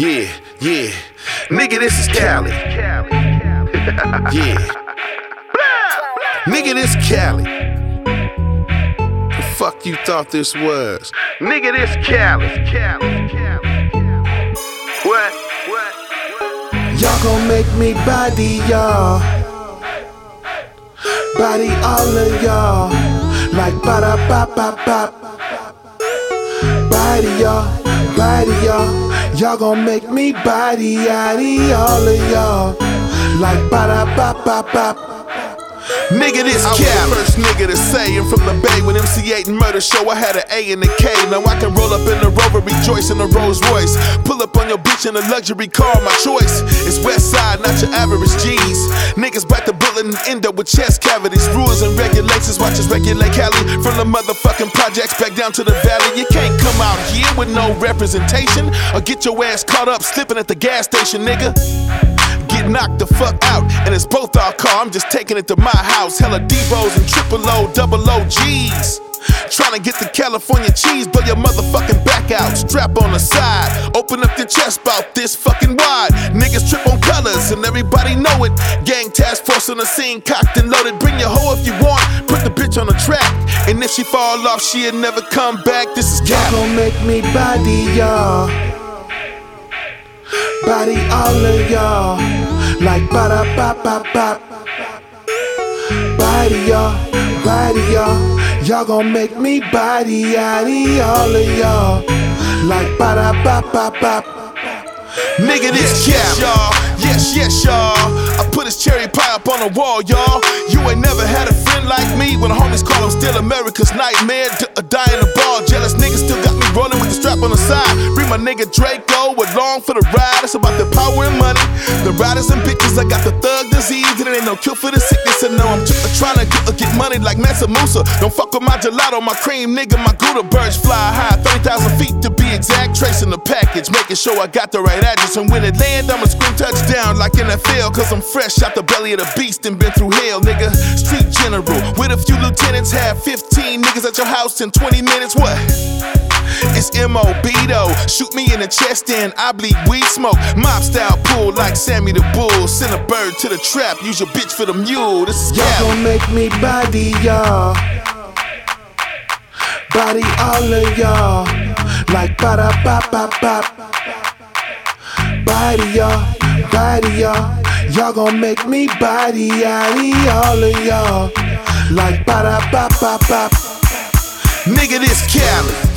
Yeah. Nigga, this is Cali. Yeah. Nigga, this Cali. The fuck you thought this was? Nigga, this Cali. What? Y'all gon' make me body y'all. Body all of y'all. Like ba-da-ba-ba-bop. Body y'all. Y'all gon' make me body all of y'all. Like ba-da-ba-ba-bop. Nigga, this Cali. I was the first nigga to say, and from the Bay when MC8 and Murder Show, I had an A and a K. Now I can roll up in the Rover, rejoice in the Rolls Royce. Pull up on your bitch in a luxury car, my choice. It's West Side, not your average G's. Niggas bite the bullet and end up with chest cavities. Rules and regulations, watch us regulate Cali. From the motherfucking projects back down to the valley. You can't come out here with no representation, or get your ass caught up slipping at the gas station, nigga. Get knocked the fuck out, and it's both our car. I'm just taking it to my house. Hella Debos and triple O, double OGs. Tryna get the California cheese, blow your motherfucking back out. Strap on the side, open up your chest about this fucking wide. Niggas trip on colors and everybody know it. Gang task force on the scene, cocked and loaded. Bring your hoe if you want, put the bitch on the track. And if she fall off, she'll never come back. This is Cali. Y'all gon' make me body y'all. Body all of y'all. Like ba-da-ba-ba-bop. Body y'all. Y'all gon' make me body all of y'all. Like ba-da-ba-ba-bop. Nigga, this Cali, y'all. Yes, y'all. I put his cherry pie up on the wall, y'all. You ain't never had a friend like me. When the homies call him still America's nightmare. Die in the ball, jealous niggas still got me rolling with the strap on the side. Bring my nigga Draco along for the ride. It's about the power and money. The riders and bitches, I got the thug disease. And it ain't no cure for the sickness. And no, I'm trying to get money like Mansa Musa. Don't fuck with my gelato, my cream, nigga. My Gouda birds fly high, 30,000 feet to be exact. Tracing the package, making sure I got the right address. And when it land, I'ma scream touchdown like NFL. Cause I'm fresh out the belly of the beast and been through hell, nigga. Street general with a few lieutenants. Have 15 niggas at your house in 20 minutes. What? It's M.O.B. though. Shoot me in the chest and I bleed weed smoke. Mob style pull like Sammy the Bull. Send a bird to the trap, use your bitch for the mule. This is Y'all Cali. gon' make me body y'all. Body all of y'all. Like ba-da-ba-ba-bop. Body y'all. Y'all gon' make me body all of y'all. Like ba-da-ba-ba-bop. Nigga, this Cali.